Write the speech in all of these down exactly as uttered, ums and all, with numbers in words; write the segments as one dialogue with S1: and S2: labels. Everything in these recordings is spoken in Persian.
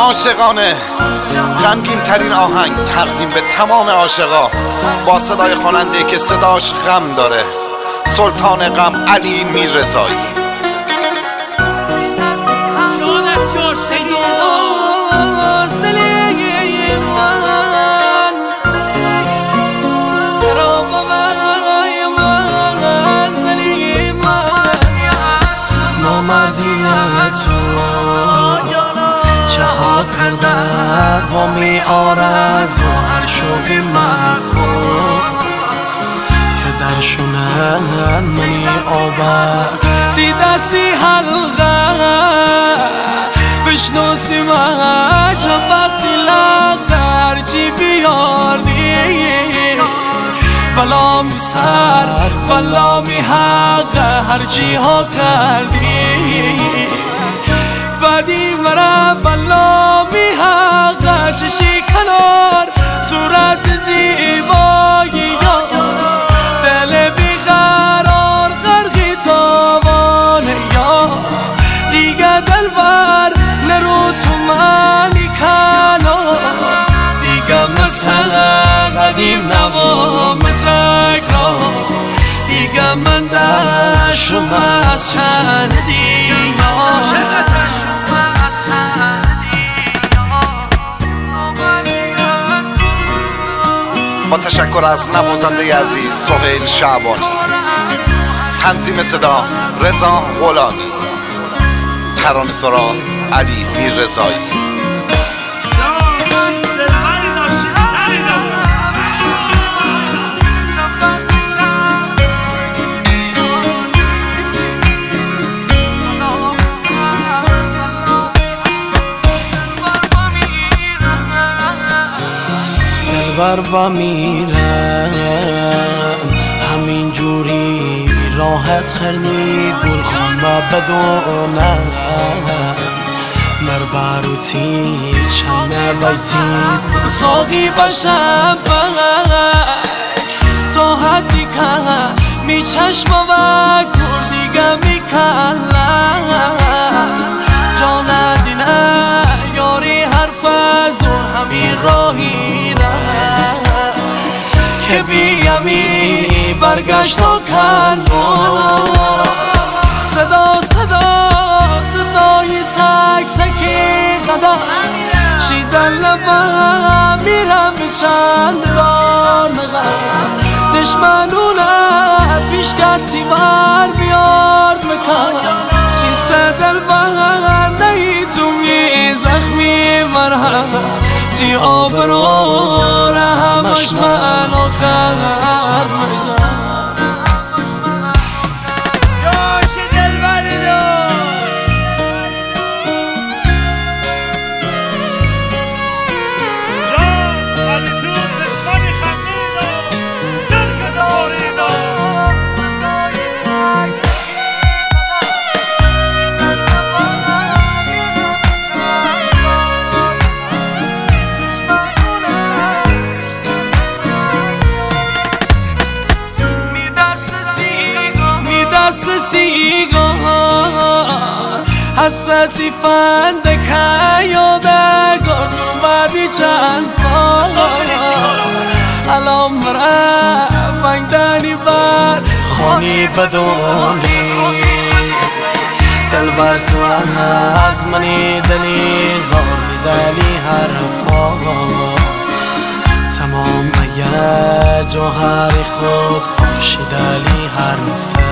S1: عاشقانه غمگین ترین آهنگ تقدیم به تمام عاشقا با صدای خواننده که صداش غم داره، سلطان غم علی میررضایی.
S2: چه ها کردن و می آرز و هر شوی مخور که در شونن منی آبر تی دستی حلقه بشنوسی مجا وقتی لغر چی بیاردی بلا می سر بلا می حق هر چی ها کردی بدی مرا بلا می حق چشی کنار صورت زیبایی یا دل بیقرار غرقی تاوانه یا دیگه دل بر نرو تو منی کنار دیگه مثل قدیم نوام تکرار دیگه من دشم از چند دیار
S1: با تشکر از نوازنده عزیز سهیل شعبانی، تنظیم صدا رضا غلامی، ترانه سرا علی میررضایی.
S2: بر با میرم همین جوری راحت خرمی گل خما بدونم مر باروتی چند بیتی ساقی باشم تو حدی که می چشم و کردیگه می کلم جان دینه یاری حرف زور همین راهی که بیامی برگشت و کن صدا صدا صدای تک سکی قدم شیدن لبم میرم به چند دار نغم دشمنونه پیش گتی بر بیارد مکن شیسته دل بر نهی تو می زخمی مرهم تی آبرو رحمش من آخر مجم حساتی فنده که یادگار تو بعدی چند سال الان مرم بنگدنی بر خانی بدونی دل بر تو از منی دلی زار میدلی حرفا تمام اگه جوهری خود کشیدلی حرفه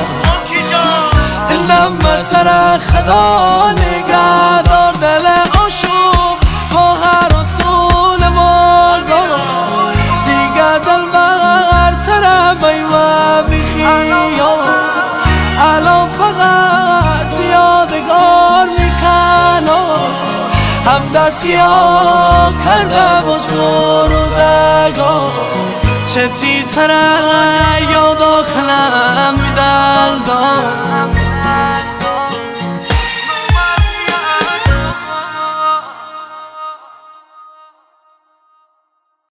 S2: لما سر خدا نگه دار دل آشوب با هر رسول بازار دیگه دل بر سر بیوه بخیار الان فقط یادگار میکنم هم دستی ها کرده با زور و زگار چه تی تره یاد آخنم میدل دار